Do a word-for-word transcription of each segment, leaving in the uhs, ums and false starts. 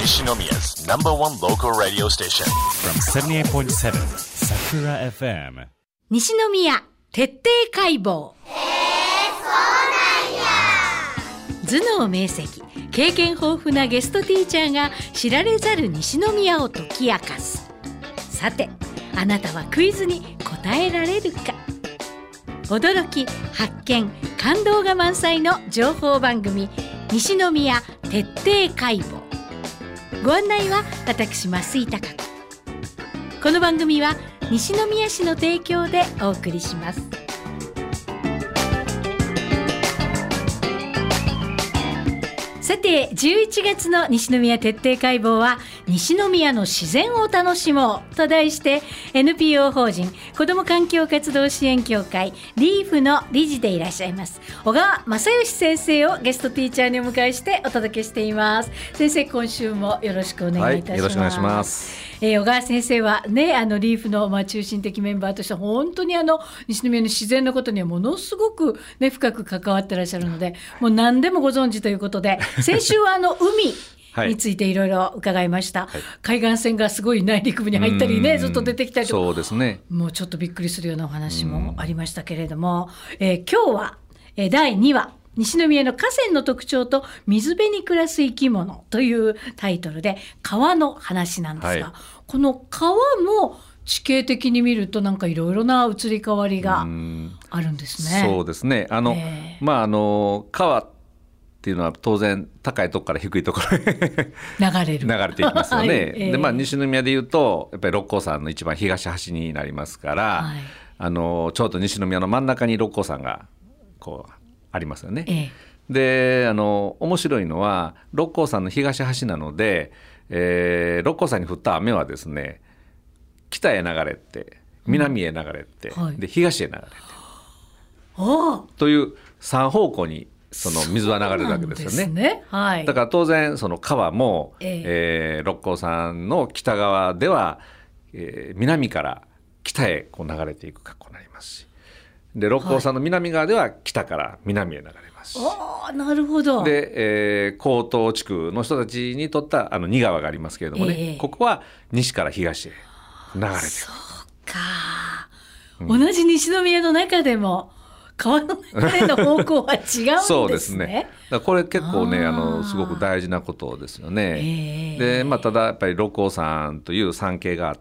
西宮 number one local radio station from seventy-eight point seven Sakura エフエム西宮徹底解剖。頭脳明晰、経験豊富なゲストティーチャーが知られざる西宮を解き明かす。さて、あなたはクイズに答えられるか。驚き、発見、感動が満載の情報番組、西宮徹底解剖。ご案内は私増井貴子。この番組は西宮市の提供でお送りします。さて、じゅういちがつの西宮徹底解剖は西宮の自然を楽しもうと題して エヌピーオー 法人子ども環境活動支援協会リーフの理事でいらっしゃいます小川正義先生をゲストティーチャーにお迎えしてお届けしています。先生、今週もよろしくお願いいたします。 はい、よろしくお願いします。 えー、小川先生はね、あのリーフのまあ中心的メンバーとして本当にあの西宮の自然のことにはものすごく、ね、深く関わってらっしゃるので、もう何でもご存知ということで、先週はあの海についていろいろ伺いました、はい、海岸線がすごい内陸部に入ったりね、ずっと出てきたりとか、 そうですね、 もうちょっとびっくりするようなお話もありましたけれども、えー、今日は、えー、だいにわ西宮の河川の特徴と水辺に暮らす生き物というタイトルで川の話なんですが、はい、この川も地形的に見るとなんかいろいろな移り変わりがあるんですね。 そうですね、あの、えーまあ、あの川っていうのは当然高いところから低いところへ流れる流れていきますよね、はい、 えーでまあ、西宮でいうとやっぱり六甲山の一番東端になりますから、はい、あのちょうど西宮の真ん中に六甲山がこうありますよね、ええ、であの面白いのは六甲山の東端なので、えー、六甲山に降った雨はですね、北へ流れて南へ流れて、うん、はい、で東へ流れてというさん方向にその水は流れるわけですよ ね, ですね、はい、だから当然その川も、えええー、六甲山の北側では、えー、南から北へこう流れていく格好になりますし、で六甲山の南側では北から南へ流れますし、 はい、なるほど。 で、えー、江東地区の人たちにとったあの仁川がありますけれどもね、えー、ここは西から東へ流れていく。 そうか、うん、同じ西宮の中でも川の流れの方向は違うんですね。 そうですね。だからこれ結構ね、あのすごく大事なことですよね、えーでまあ、ただやっぱり六甲山という山系があって、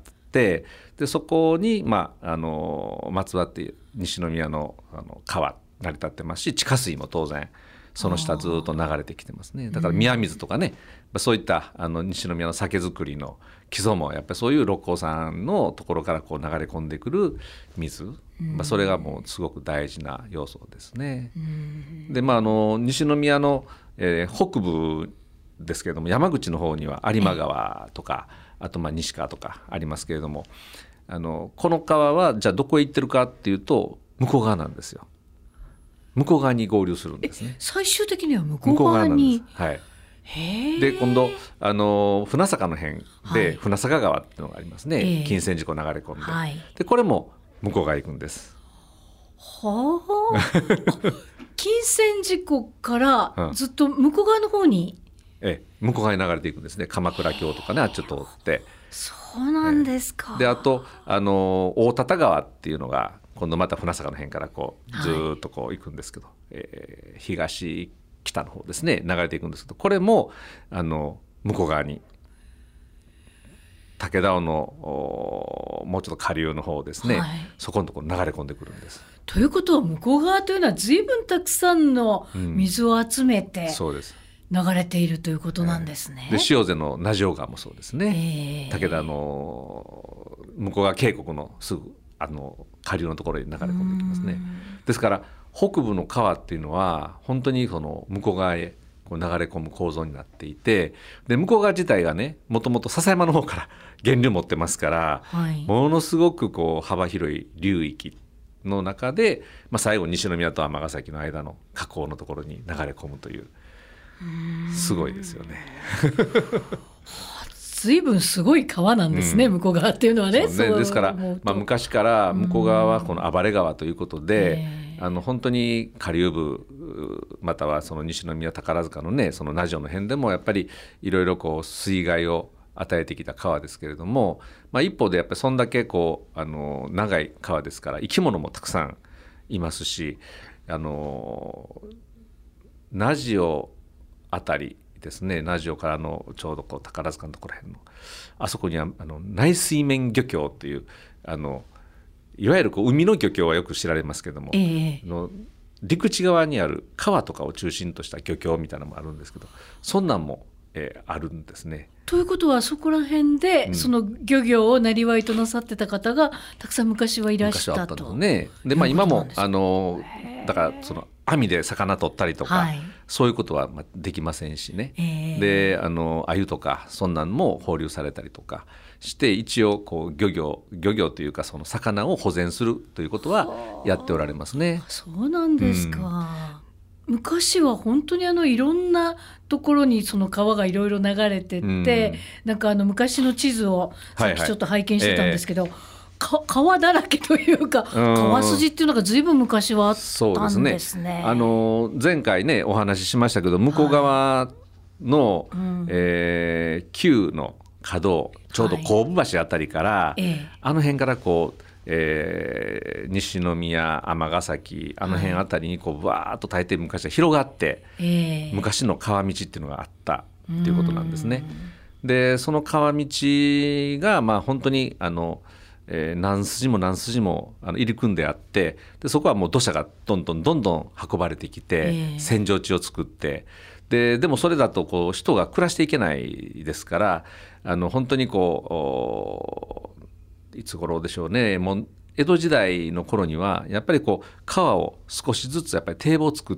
でそこに、まあ、あのまつわって西宮 の, あの川成り立ってますし、地下水も当然その下ずっと流れてきてますね。だから宮水とかね、うん、そういったあの西宮の酒造りの基礎もやっぱりそういう六甲山のところからこう流れ込んでくる水、うん、まあ、それがもうすごく大事な要素ですね、うん、で、まあ、あの西宮の、えー、北部ですけれども、山口の方には有馬川とか、あとまあ西川とかありますけれども、あのこの川はじゃあどこへ行ってるかっていうと向こう側なんですよ。向こう側に合流するんですね。 最終的には向こう側に。 向こう側なんです、はい。へで今度あの船坂の辺で、はい、船坂川っていうのがありますね、えー、金泉寺湖流れ込んで、はい、でこれも向こう側行くんです。 はあ金泉寺湖からずっと向こう側の方に、 うん、え向こう側に流れていくんですね。鎌倉峡とかね、あっちを通って。 そうなんですか、 えー、であとあの大多々川っていうのが今度また船坂の辺からこうずっとこう行くんですけど、はい、えー、東北の方ですね、流れていくんですけど、これもあの向こう側に武田尾のもうちょっと下流の方ですね、はい、そこのところ流れ込んでくるんです。 ということは向こう側というのは随分たくさんの水を集めて、うん、そうです流れているということなんですね、 えー、で塩瀬の名城川もそうですね、えー、武田の向こう側渓谷のすぐあの下流のところに流れ込んできますね。ですから北部の川っていうのは本当にその向こう側へこう流れ込む構造になっていて、で向こう側自体がね、もともと笹山の方から源流持ってますから、はい、ものすごくこう幅広い流域の中で、まあ、最後西宮と尼崎の間の河口のところに流れ込むという、すごいですよね随分すごい川なんですね、うん、向こう側っていうのはね。 そうね、ですから、まあ、昔から向こう側はこの暴れ川ということで、 あの本当に下流部またはその西宮宝塚のねその名城の辺でもやっぱりいろいろこう水害を与えてきた川ですけれども、まあ、一方でやっぱりそんだけこうあの長い川ですから生き物もたくさんいますし、あの名城あたりですね、名城からのちょうどこう宝塚のところ辺のあそこにはあの内水面漁協というあのいわゆるこう海の漁協はよく知られますけども、えー、の陸地側にある川とかを中心とした漁協みたいなのもあるんですけど、そんなんも、えー、あるんですね。 ということはそこら辺で、うん、その漁業をなりわいとなさってた方がたくさん昔はいらしたと。昔はあったんですね。 で、まあ、今もあのだからその網で魚取ったりとか、はい、そういうことはできませんしね、えー、であの鮎とかそんなんも放流されたりとかして一応こう漁業漁業というかその魚を保全するということはやっておられますね。 そうなんですか、うん、昔は本当にあのいろんなところにその川がいろいろ流れてって、うん、なんかあの昔の地図をさっきちょっと拝見してたんですけど、はいはい、えー川だらけというか川筋っていうのがずいぶん昔はあったんですね。そうですね、 あの前回ねお話ししましたけど向こう側の、はいうんえー、旧の河道ちょうど神戸橋あたりから、はい、あの辺からこう、えー、西宮尼崎あの辺あたりにこうわーっと大抵昔は広がって、はい、昔の川道っていうのがあったっていうことなんですね。でその川道がまあ本当にあのえー、何筋も何筋もあの入り組んであってでそこはもう土砂がどんどんどんどん運ばれてきて、えー、扇状地を作ってででもそれだとこう人が暮らしていけないですからあの本当にこういつ頃でしょうねもう江戸時代の頃にはやっぱりこう川を少しずつやっぱり堤防を作って、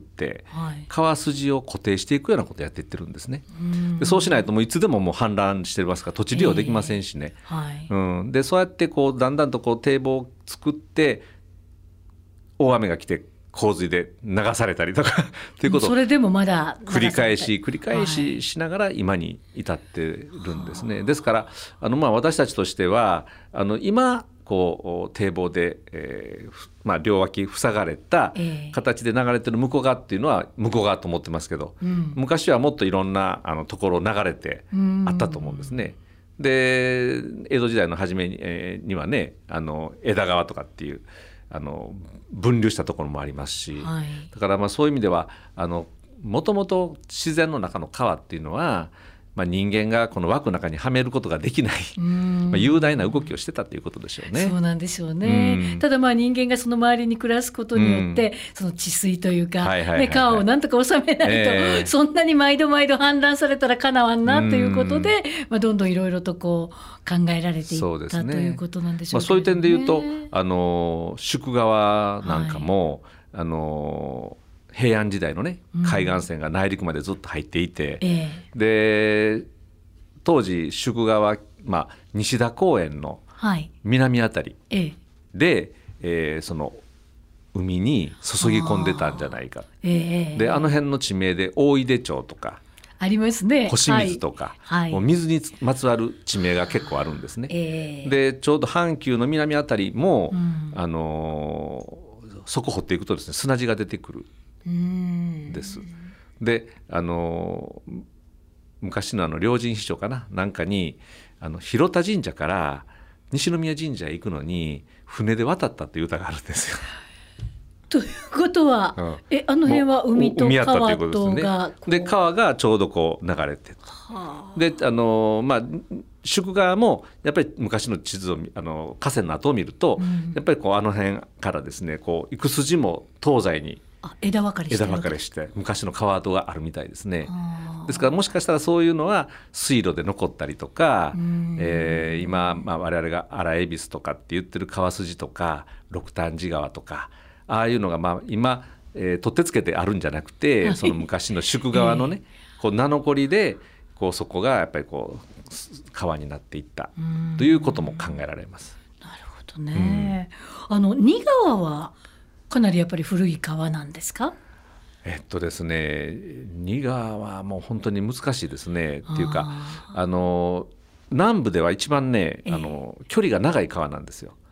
はい、川筋を固定していくようなことをやっていってるんですね。でそうしないともういつでももう氾濫してますから土地利用できませんしね、えーはいうん、でそうやってこうだんだんとこう堤防を作って大雨が来て洪水で流されたりとかということをそれでもまだ繰り返し繰り返ししながら今に至ってるんですね、はい、ですからあのまあ私たちとしてはあの今こう堤防で、えーまあ、両脇塞がれた形で流れてる向こう側っていうのは向こう側と思ってますけど、うん、昔はもっといろんなあのところ流れてあったと思うんですね。で江戸時代の初めに、えー、にはねあの枝川とかっていうあの分流したところもありますし、はい、だからまあそういう意味ではもともと自然の中の川っていうのはまあ、人間がこの枠の中にはめることができないまあ雄大な動きをしてたということでしょうね。 そうなんでしょうね。ただまあ人間がその周りに暮らすことによってその治水というか、ね、川をなんとか収めないと、えー、そんなに毎度毎度氾濫されたらかなわんなということで、まあ、どんどんいろいろとこう考えられていった、ね、ということなんでしょうけどね。 まあ、そういう点で言うとあの宿川なんかも、はい、あの平安時代のね海岸線が内陸までずっと入っていて、うんえー、で当時宿川、まあ、西田公園の南あたりで、えー、その海に注ぎ込んでたんじゃないか、えー、であの辺の地名で大出町とかありますね、 星水とか、はい、もう水にまつわる地名が結構あるんですね、えー、でちょうど阪急の南あたりも、うん、あのー、そこ掘っていくとですね砂地が出てくるです。であの昔のあの両神秘書かななんかにあの広田神社から西宮神社へ行くのに船で渡ったっていう歌があるんですよ。 ということは、うん、えあの辺は海と川とがで川がちょうどこう流れてはあ、であのまあ宿川もやっぱり昔の地図をあの河川の跡を見ると、うん、やっぱりこうあの辺からですねこう行く筋も東西にあ枝分かれして枝分かれして昔の川跡があるみたいですね。ですからもしかしたらそういうのは水路で残ったりとか、えー、今、まあ、我々が荒恵比寿とかって言ってる川筋とか六反寺川とかああいうのがまあ今、えー、取ってつけてあるんじゃなくて、はい、その昔の宿川のね、えー、こう名残でこうそこがやっぱりこう川になっていったということも考えられます。 なるほどね、うん、あの仁川はかなりやっぱり古い川なんですか？ えっとですね仁川はもう本当に難しいですねっていうかあの南部では一番ね、えー、あの距離が長い川なんですよ。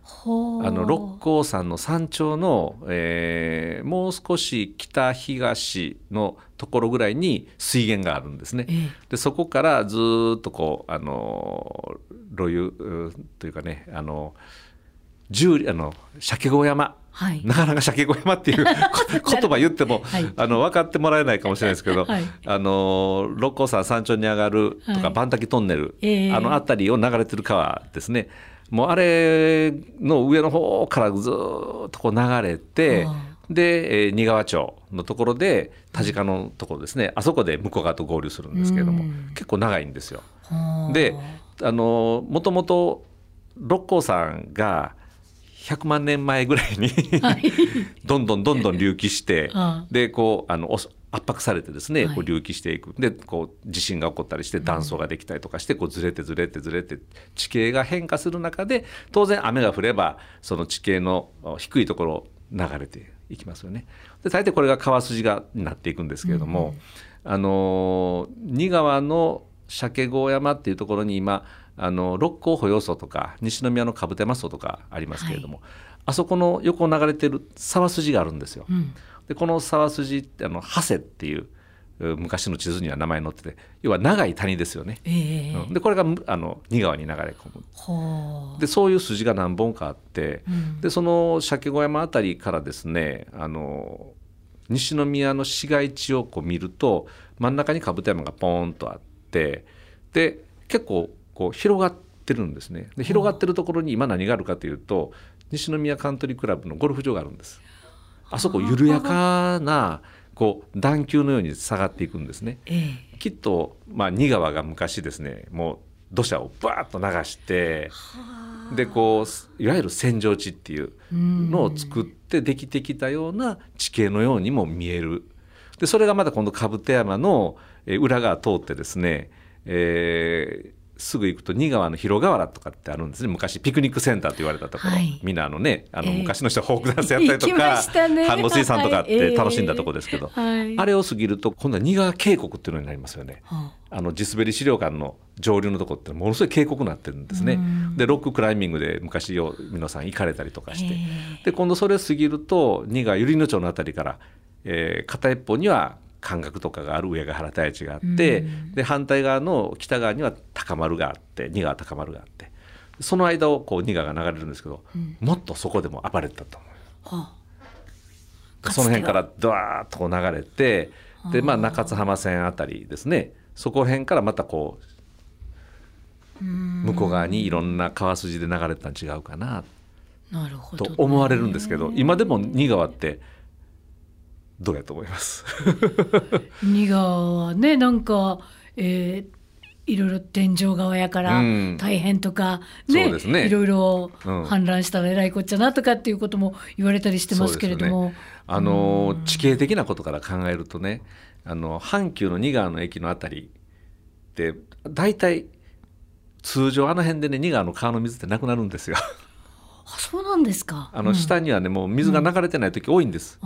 あの六甲山の山頂の、えー、もう少し北東のところぐらいに水源があるんですね、ええ、でそこからずっとこうあの露湯というかねあの十あの鮭小山、はい、なかなか鮭小山っていう言葉言っても、はい、あの分かってもらえないかもしれないですけど、はい、あの六甲山山頂に上がるとか、はい、万滝トンネル、えー、あの辺りを流れてる川ですね。もうあれの上の方からずっとこう流れて、で、えー、仁川町のところで田近のところですね、あそこで向こう側と合流するんですけれども、結構長いんですよ。であのもともと六甲山がひゃくまんねんまえぐらいにどんどんどんどん隆起してでこうあの圧迫されてですねこう隆起していくでこう地震が起こったりして断層ができたりとかしてこうずれてずれてずれて地形が変化する中で当然雨が降ればその地形の低いところを流れていきますよね。で大抵これが川筋がになっていくんですけれども、うん、あの仁川の鮭小山っていうところに今あの六甲保養層とか西宮の兜山層とかありますけれども、はい、あそこの横を流れてる沢筋があるんですよ、うん、でこの沢筋ってあの長谷っていう昔の地図には名前載ってて要は長い谷ですよね、えーうん、でこれがあの仁川に流れ込むでそういう筋が何本かあって、うん、でその鮭小山あたりからですねあの西宮の市街地をこう見ると真ん中に兜山がポーンとあってで結構こう広がってるんですね。で広がってるところに今何があるかというと西宮カントリークラブのゴルフ場があるんです。あそこ緩やかなこう段丘のように下がっていくんですね、ええ、きっと、まあ、仁川が昔ですねもう土砂をバーッと流してでこういわゆる扇状地っていうのを作ってできてきたような地形のようにも見える。でそれがまた今度兜山の裏側通ってですね、えーすぐ行くと仁川の広河原とかってあるんですね。昔ピクニックセンターと言われたところ、はい、みんなあのねあの昔の人はフォークダンスやったりとか飯能水産とかって楽しんだところですけど、はい、あれを過ぎると今度は仁川渓谷っていうのになりますよね、はい、あの地滑り資料館の上流のところってものすごい渓谷になってるんですね。でロッククライミングで昔よ皆さん行かれたりとかしてで今度それを過ぎると仁川百合野町のあたりから、えー、片一方には関岳とかがある上ヶ原台地があって、うん、で反対側の北側には高丸があって仁川高丸があってその間をこう仁川が流れるんですけど、うん、もっとそこでも暴れてたと思う、はあ、その辺からドワーッとこう流れてで、まあ、中津浜線あたりですねそこ辺からまたこう向こう側にいろんな川筋で流れてたの違うかなと思われるんですけど今でも仁川ってどうやと思います仁川はねなんか、えー、いろいろ天井川やから大変とか、うんねね、いろいろ氾濫したらえらいこっちゃなとかっていうことも言われたりしてますけれども、ね、 あの地形的なことから考えるとねあの阪急の仁川の駅のあたりってだいたい通常あの辺でね仁川の川の水ってなくなるんですよあそうなんですか。 あの下にはね、うん、もう水が流れてない時多いんです、うん、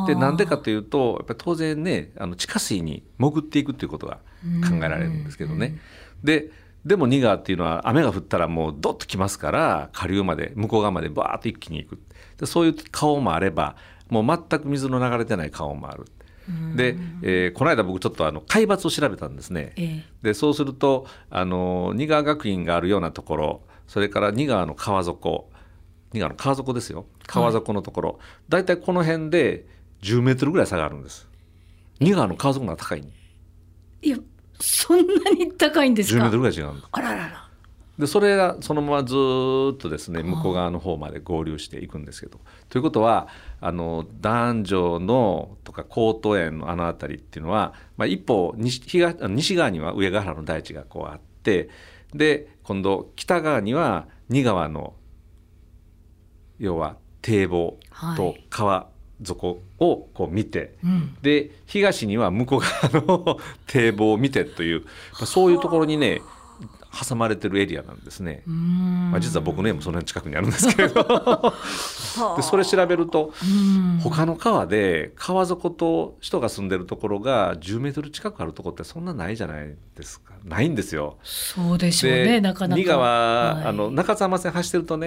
でなんでかというとやっぱり当然ねあの地下水に潜っていくということが考えられるんですけどね、うんうん、ででも仁川っていうのは雨が降ったらもうドッと来ますから下流まで向こう側までバーッと一気に行くでそういう川もあればもう全く水の流れてない川もあるで、えー、この間僕ちょっとあの海抜を調べたんですね、えー、でそうするとあの仁川学院があるようなところそれから仁川の川底仁川の川底ですよ川底のところ、はい、だいたいこの辺でじゅうメートルぐらい差があるんです。仁川の川底が高い。 いやそんなに高いんですか。 じゅうメートルぐらい違うんです。 あらららでそれがそのままずっとですね向こう側の方まで合流していくんですけどということはあの男女のとか江東園のあの辺りっていうのは、まあ、一方 西, 東西側には上ヶ原の大地がこうあってで今度北側には仁川の要は堤防と川底をこう見て、はいうん、で東には向こう側の堤防を見てというそういうところにね挟まれてるエリアなんですね。まあ、実は僕の家もその辺近くにあるんですけれどでそれ調べると他の川で川底と人が住んでるところがじゅうメートル近くあるところってそんなないじゃないですか。ないんですよ。 そうでしょうね。なかなか仁川、はい、あの中津浜線走ってるとね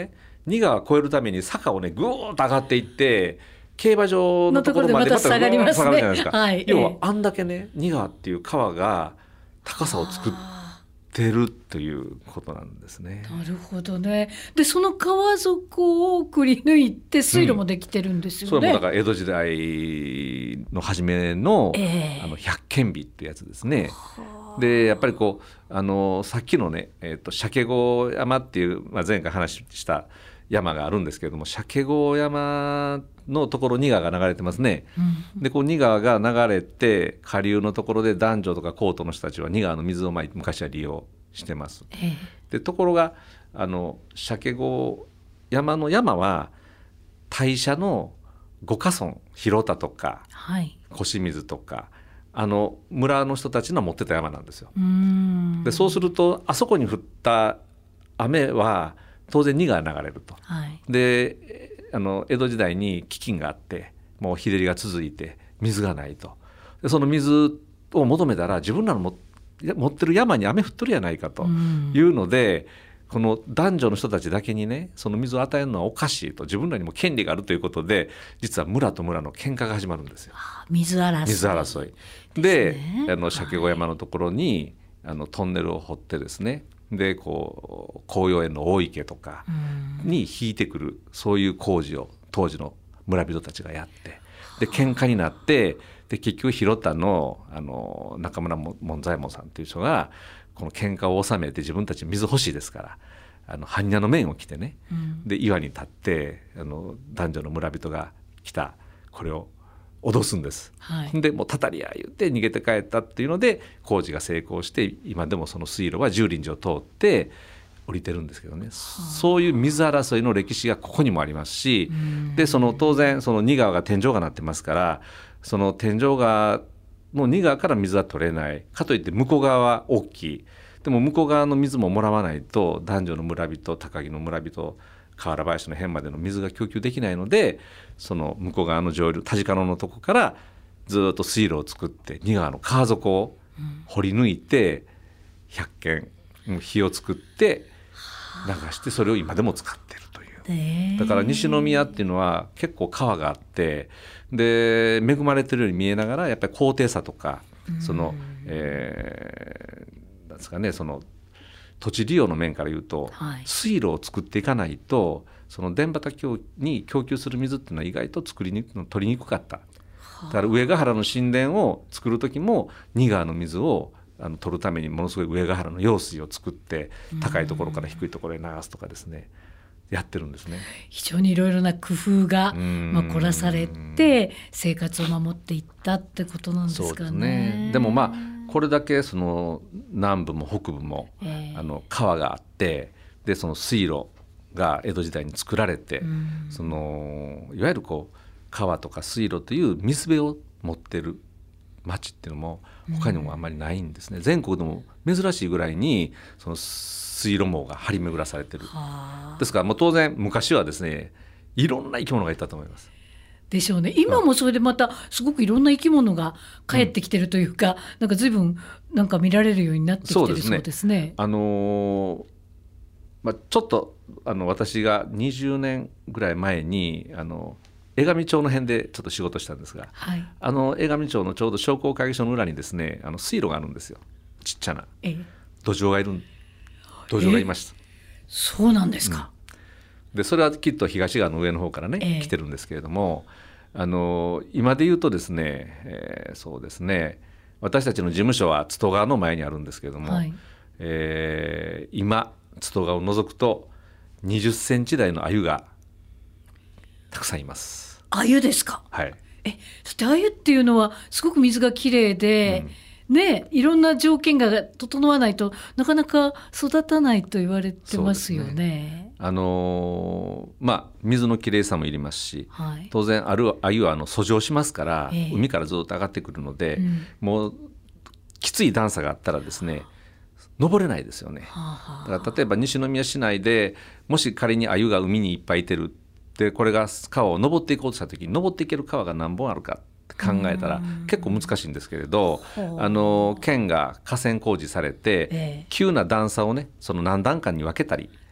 仁川を越えるために坂をねぐーっと上がっていって競馬場のところまでまた下がりますね。下がるじゃないですか、はい、要はあんだけね仁川っていう川が高さを作ってるということなんですね。 なるほどね。でその川底をくり抜いて水路もできてるんですよね、うん、 それもだから江戸時代の初め の,、えー、あの百間日ってやつですね。でやっぱりこうあのさっきのね、えー、と鮭郷山っていう、まあ、前回話した山があるんですけれども、鮭郷山のところ仁川が流れてますね、うん、でこう仁川が流れて下流のところで男女とかコートの人たちは仁川の水をまい昔は利用してます、ええ、でところがあの鮭郷山の山は大社の五箇村広田とか、はい、小清水とかあの村の人たちの持ってた山なんですよ。うーんでそうするとあそこに降った雨は当然仁川が流れると、はい、であの江戸時代に飢饉があってもう日照りが続いて水がないと。でその水を求めたら自分らのも持ってる山に雨降っとるやないかというので、この男女の人たちだけにねその水を与えるのはおかしいと、自分らにも権利があるということで実は村と村の喧嘩が始まるんですよ。 水争い水争いで、ね、あの鮭郷山のところに、はい、あのトンネルを掘ってですね、でこう紅葉園の大池とかに引いてくるそういう工事を当時の村人たちがやって、で喧嘩になって、で結局広田 の, あの中村門左衛門さんという人がこの喧嘩を収めて自分たち水欲しいですからあの般若の面を着てね、うん、で岩に立ってあの男女の村人が来たこれを脅すんです、はい、でもうたたりや言って逃げて帰ったっていうので工事が成功して今でもその水路は十輪寺を通って降りてるんですけどね、はあ、そういう水争いの歴史がここにもありますし、でその当然その仁川が天井川になってますからその天井川の仁川から水は取れないかといって向こう側は大きい、でも向こう側の水ももらわないと男女の村人高木の村人河原林の辺までの水が供給できないので、その向こう側の上流田鹿野のとこからずっと水路を作って仁川の川底を掘り抜いて百軒火を作って流してそれを今でも使ってるという。だから西宮っていうのは結構川があってで恵まれてるように見えながらやっぱり高低差とかその、えー、なんですかねその土地利用の面から言うと、はい、水路を作っていかないとその田畑に供給する水っていうのは意外と作りにく取りにくかった。だから上ヶ原の神殿を作る時も仁川の水をあの取るためにものすごい上ヶ原の用水を作って高いところから低いところへ流すとかですねやってるんですね。 非常にいろいろな工夫が、まあ、凝らされて生活を守っていったってことなんですかね。そうですね。 でもまあこれだけその南部も北部も、えー、あの川があってでその水路が江戸時代に作られてそのいわゆるこう川とか水路という水辺を持ってる町っていうのも他にもあんまりないんですね、うん、全国でも珍しいぐらいにその水路網が張り巡らされてる。ですからもう当然昔はですねいろんな生き物がいたと思いますでしょうね。今もそれでまたすごくいろんな生き物が帰ってきてるというか、うん、なんか随分なんか見られるようになってきてるそうですね。そうですね。 あのーまあ、ちょっとあの私がにじゅうねんぐらい前にあの江上町の辺でちょっと仕事したんですが、はい、あの江上町のちょうど商工会議所の裏にですねあの水路があるんですよ。ちっちゃな土壌がいる土壌がいました。 そうなんですか、 うん、でそれはきっと東側の上の方からね、えー、来てるんですけれどもあの今で言うとですね、えー、そうですね私たちの事務所は津戸川の前にあるんですけれども、はいえー、今津戸川を除くとにじゅっセンチ台の鮎がたくさんいます。 鮎ですか。 はい。 え、だって鮎っていうのはすごく水がきれいで、うん、ね、いろんな条件が整わないとなかなか育たないと言われてますよ ね, すね。 あのー、まあ水のきれいさもいりますし、はい、当然ある鮎はあの遡上しますから、えー、海からずっと上がってくるので、うん、もうきつい段差があったらですね登れないですよね。はあ、だから例えば西宮市内でもし仮に鮎が海にいっぱいいてるでこれが川を登っていこうとした時に登っていける川が何本あるかって考えたら結構難しいんですけれどあの県が河川工事されて、ええ、急な段差をねその何段階に分けたり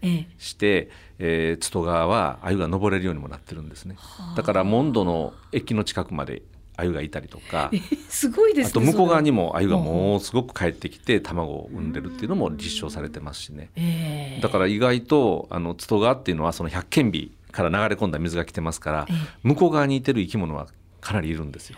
して、えええー、津戸川は鮎が登れるようにもなってるんですね。だから門戸の駅の近くまで鮎がいたりとか、 えすごいですね。 あと向こう側にも鮎がもうすごく帰ってきて卵を産んでるっていうのも実証されてますしね、 えー、 だから意外とあの津戸川っていうのはその百間日から流れ込んだ水が来てますから、えー、向こう側にいてる生き物はかなりいるんですよ。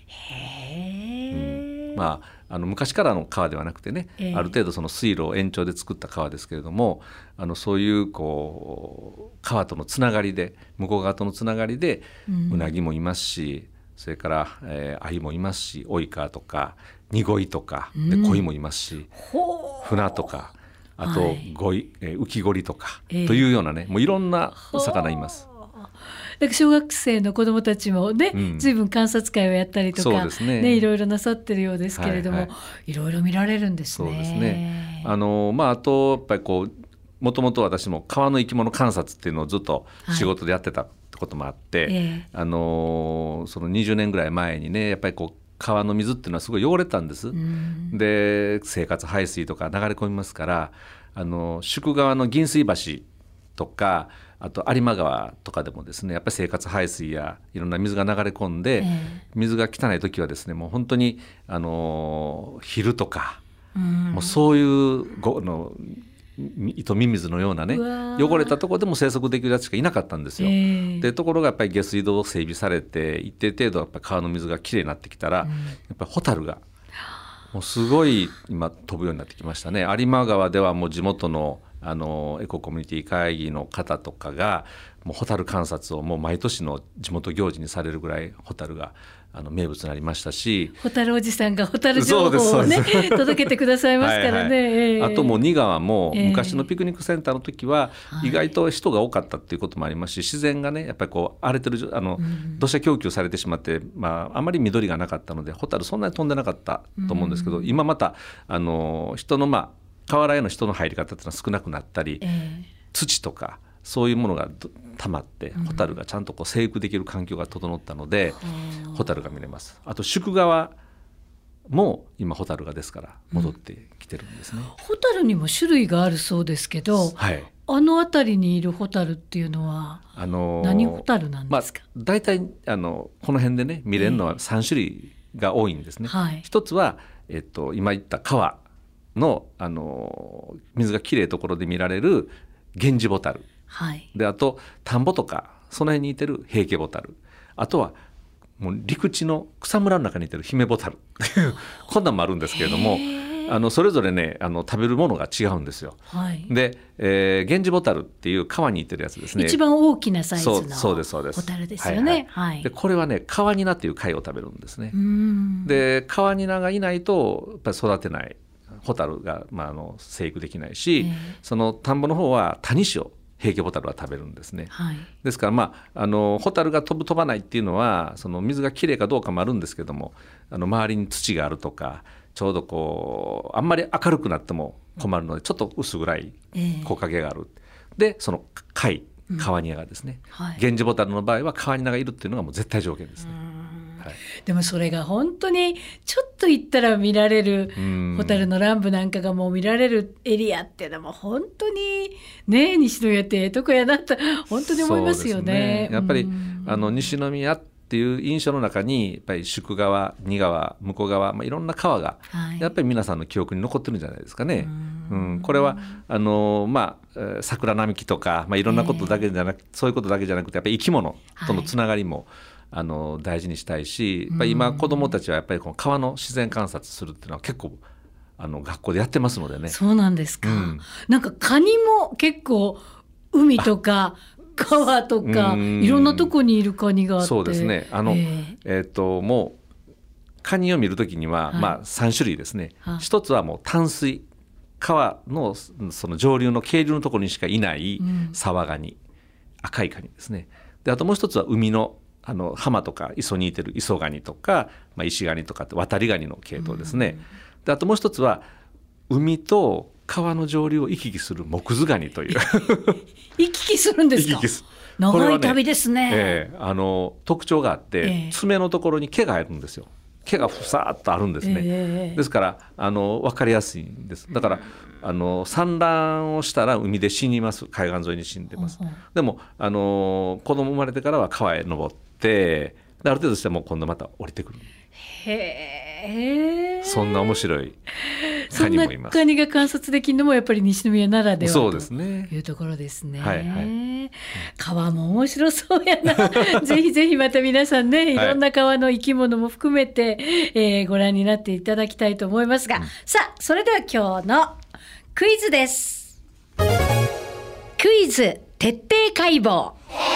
へー、うん、まああの昔からの川ではなくてね、えー、ある程度その水路を延長で作った川ですけれども、あのそういうこう川とのつながりで向こう側とのつながりでうなぎもいますし、それから、えー、鮎もいますし、オイカとかニゴイとかで鯉もいますし、うん、船とかあとゴイ、はい、えー、浮きゴリとか、えー、というようなね、もういろんなお魚います。 だから小学生の子どもたちもね、うん、随分観察会をやったりとか、そうですね、ね、いろいろなさってるようですけれども、はいはい、いろいろ見られるんですね。 そうですね。あの、まあ、あとやっぱりこうもともと私も川の生き物観察っていうのをずっと仕事でやってたってこともあって、はい、えー、あのそのにじゅうねんぐらい前にね、やっぱりこう川の水っていうのはすごい汚れたんです、うん、で生活排水とか流れ込みますから、あの宿川の銀水橋とかあと有馬川とかでもですね、やっぱり生活排水やいろんな水が流れ込んで、えー、水が汚い時はですね、もう本当にあの昼とか、うん、もうそういうごの糸ミミズのようなね、汚れたところでも生息できるやつしかいなかったんですよ、えー、でところがやっぱり下水道整備されて一定程度やっぱ川の水がきれいになってきたら、うん、やっぱりホタルがもうすごい今飛ぶようになってきましたね。有馬川ではもう地元のあのエココミュニティ会議の方とかがもうホタル観察をもう毎年の地元行事にされるぐらいホタルがあの名物になりましたし、 ホタルおじさんがホタル情報をね届けてくださいますからね。はいはい、 あともう仁川も昔のピクニックセンターの時は意外と人が多かったっていうこともありますし、自然がねやっぱりこう荒れてるあの土砂供給されてしまって、まあ、あまり緑がなかったのでホタルそんなに飛んでなかったと思うんですけど、今またあの人のまあ河原への人の入り方っていうのは少なくなったり、えー、土とかそういうものが溜まってホタルがちゃんとこう生育できる環境が整ったので、うん、ホタルが見れます。あと宿川も今ホタルがですから戻ってきてるんですね。うん、 ホタルにも種類があるそうですけど、はい、あの辺りにいるホタルっていうのはあのー、何ホタルなんですか？ まあ、大体あのこの辺でね見れるのはさん種類が多いんですね。えーはい、一つは、えっと、今言った川の、あの水がきれいなところで見られるゲンジボタル、はい、であと田んぼとかその辺にいてる平家ボタル、あとはもう陸地の草むらの中にいてる姫ボタルこんなんもあるんですけれども、あのそれぞれねあの食べるものが違うんですよ。はい、で、えー、ゲンジボタルっていう川にいてるやつですね。 一番大きなサイズのそうですそうですボタルですよね。はいはいはい、 でこれはねカワニナっていう貝を食べるんですね。うーんでカワニナがいないとやっぱり育てないホタルが、まあ、あの生育できないし、えー、その田んぼの方はタニシを平家ボタルは食べるんですね。はい、ですから、まあ、あのホタルが飛ぶ飛ばないっていうのはその水がきれいかどうかもあるんですけども、あの周りに土があるとかちょうどこうあんまり明るくなっても困るのでちょっと薄暗い木陰がある、えー、でその貝カワニナがですね、うんはい、ゲンジボタルの場合はカワニナがいるっていうのがもう絶対条件ですね。 はい、でもそれが本当にちょっと行ったら見られるホタルの乱舞なんかがもう見られるエリアっていうのも本当にね西宮ってええとこやなと本当に思いますよ ね, ねやっぱりあの西宮っていう印象の中にやっぱり宿川仁川向こう側、まあ、いろんな川がやっぱり皆さんの記憶に残ってるんじゃないですかね。うん、これはあの、まあ、桜並木とか、まあ、いろんなことだけじゃなく、えー、そういうことだけじゃなくてやっぱり生き物とのつながりも、はいあの大事にしたいし、やっぱり今子どもたちはやっぱりこの川の自然観察するっていうのは結構あの学校でやってますのでね。 そうなんですか。うん、なんかカニも結構海とか川とかいろんなとこにいるカニがあって、 そうですね。あの、えーえー、ともうカニを見るときには、はいまあ、さん種類ですね。一つはもう淡水川のその上流の渓流のところにしかいない沢ガニ、うん、赤いカニですね。であともう一つは海のあの浜とか磯にいてる磯ガニとか、まあ、石ガニとかって渡りガニの系統ですね。であともう一つは海と川の上流を行き来するモクズガニという行き来するんですか。行き来す長い旅ですね。 えー、あの特徴があって、えー、爪のところに毛があるんですよ。 毛がふさっとあるんですね、えー、ですからあの分かりやすいんです。だからあの産卵をしたら海で死にます。海岸沿いに死んでます、うんうん、でもあの子供生まれてからは川へ登ってある程度しても今度また降りてくる。 へー、そんな面白いカニもいます。 そんなカニが観察できるのもやっぱり西宮ならではそうですねというところですね。 はいはい、 川も面白そうやなぜひぜひまた皆さんねいろんな川の生き物も含めて、はい、えー、ご覧になっていただきたいと思いますが、うん、さあそれでは今日のクイズです。クイズ徹底解剖。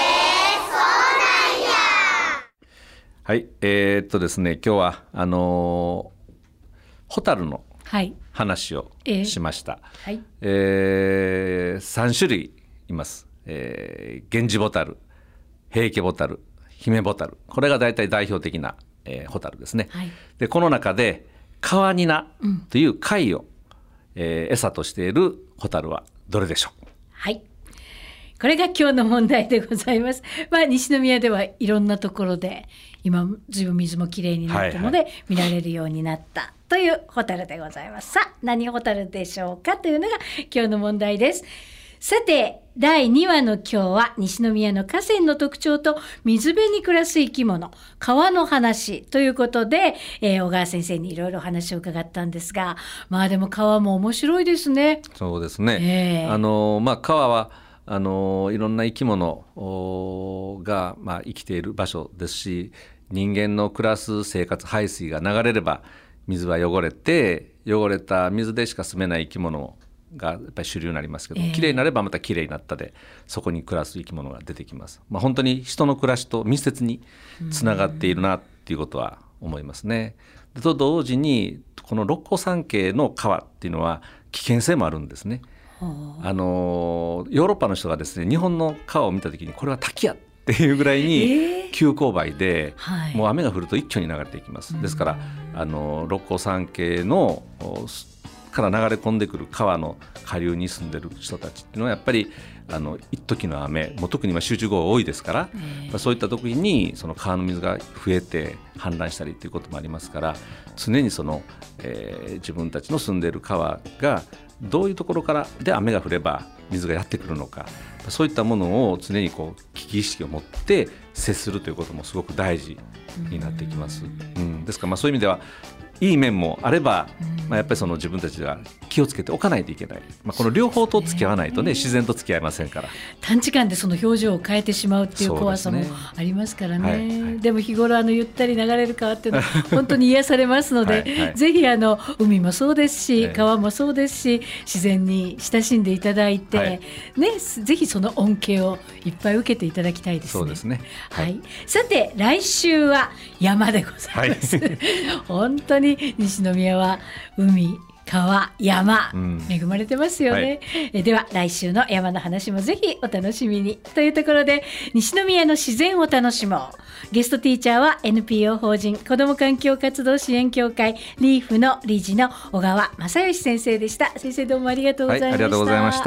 はい、えー、っとですね今日はあのー、ホタルの話をしました、はい、えーはいえー、さん種類います、えー、ゲンジボタル、ヘイケボタル、ヒメボタル、これが大体代表的な、えー、ホタルですね、はい、でこの中でカワニナという貝を、うんえー、餌としているホタルはどれでしょう。 はい、これが今日の問題でございます。まあ、西宮ではいろんなところで今ずいぶん水もきれいになったので、はいはい、見られるようになったというホタルでございます。さあ何ホタルでしょうかというのが今日の問題です。さてだいにわの今日は西宮の河川の特徴と水辺に暮らす生き物、川の話ということで、えー、小川先生にいろいろ話を伺ったんですが、まあでも川も面白いですね。 そうですね、えー、あのまあ川はあのいろんな生き物が、まあ、生きている場所ですし、人間の暮らす生活排水が流れれば水は汚れて、汚れた水でしか住めない生き物がやっぱり主流になりますけど、えー、きれいになればまたきれいになったでそこに暮らす生き物が出てきます、まあ、本当に人の暮らしと密接につながっているなっていうことは思いますね。でと同時にこの六甲山系の川っていうのは危険性もあるんですね。あのヨーロッパの人がですね日本の川を見た時にこれは滝やっていうぐらいに急勾配で、えーはい、もう雨が降ると一挙に流れていきます。ですからあの六甲山系のから流れ込んでくる川の下流に住んでる人たちっていうのはやっぱりあの一時の雨、もう特に今集中豪雨多いですから、えー、そういった時にその川の水が増えて氾濫したりということもありますから、常にその、えー、自分たちの住んでいる川がどういうところからで雨が降れば水がやってくるのか、そういったものを常にこう危機意識を持って接するということもすごく大事になってきます、うん、ですからまあそういう意味ではいい面もあれば、まあ、やっぱりその自分たちが気をつけておかないといけない、まあ、この両方と付き合わないとね、自然と付き合いませんから。 短時間でその表情を変えてしまうっていう怖さもありますから ね, ね、はいはい、でも日頃あのゆったり流れる川っていうのは本当に癒されますのではい、はい、ぜひあの海もそうですし、はい、川もそうですし自然に親しんでいただいて、はいね、ぜひその恩恵をいっぱい受けていただきたいですね。 そうですね、 はいはい、さて来週は山でございます、はい、本当に西宮は海、川、山、うん、恵まれてますよね、はい、えでは来週の山の話もぜひお楽しみにというところで、西宮の自然を楽しもう。ゲストティーチャーは エヌピーオー 法人子ども環境活動支援協会リーフの理事の小川正義先生でした。先生どうもありがとうございました、はい、ありがとうございました。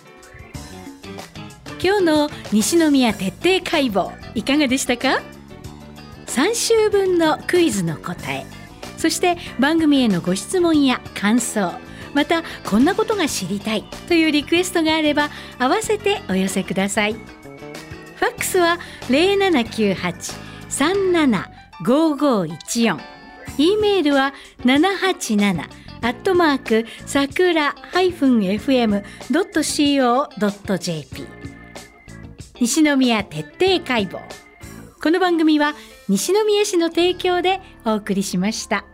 今日の西宮徹底解剖いかがでしたか。さん週分のクイズの答え、そして番組へのご質問や感想、またこんなことが知りたいというリクエストがあれば合わせてお寄せください。ファックスは ゼロななきゅうはち さんなな ごごいちよん、 E メールはななはちななアットマークさくら エフエムドットシーオードットジェーピー 西宮徹底解剖。この番組は西宮市の提供でお送りしました。